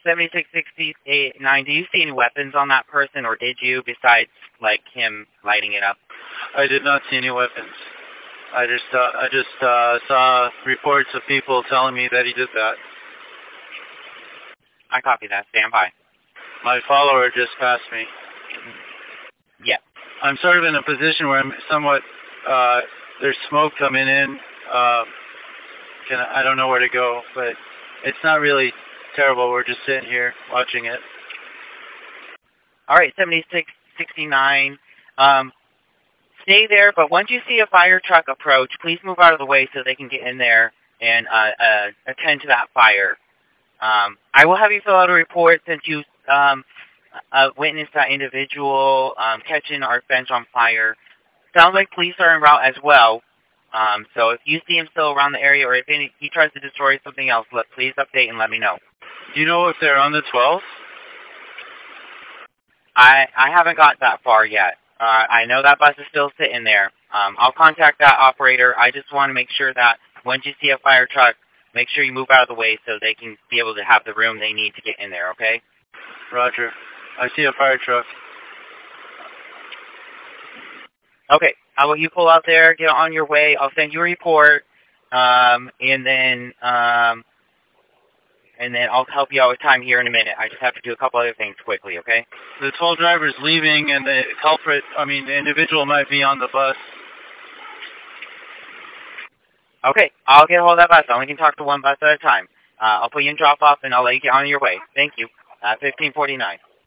7669, do you see any weapons on that person, or did you, besides, like, him lighting it up? I did not see any weapons. I just saw reports of people telling me that he did that. I copy that. Stand by. My follower just passed me. Yeah. I'm sort of in a position where I'm somewhat, there's smoke coming in. I don't know where to go, but it's not really terrible. We're just sitting here watching it. All right, 7669. Stay there, but once you see a fire truck approach, please move out of the way so they can get in there and attend to that fire. I will have you fill out a report since you witnessed that individual catching our bench on fire. Sounds like police are en route as well. So if you see him still around the area, or if he tries to destroy something else, please update and let me know. Do you know if they're on the 12th? I haven't got that far yet. I know that bus is still sitting there. I'll contact that operator. I just want to make sure that once you see a fire truck, make sure you move out of the way so they can be able to have the room they need to get in there, okay? Roger. I see a fire truck. Okay. How about you pull out there, get on your way. I'll send you a report, and then I'll help you out with time here in a minute. I just have to do a couple other things quickly, okay? The 12 driver's leaving, and the the individual might be on the bus. Okay, I'll get a hold of that bus. I only can talk to one bus at a time. I'll put you in drop-off, and I'll let you get on your way. Thank you. 1549.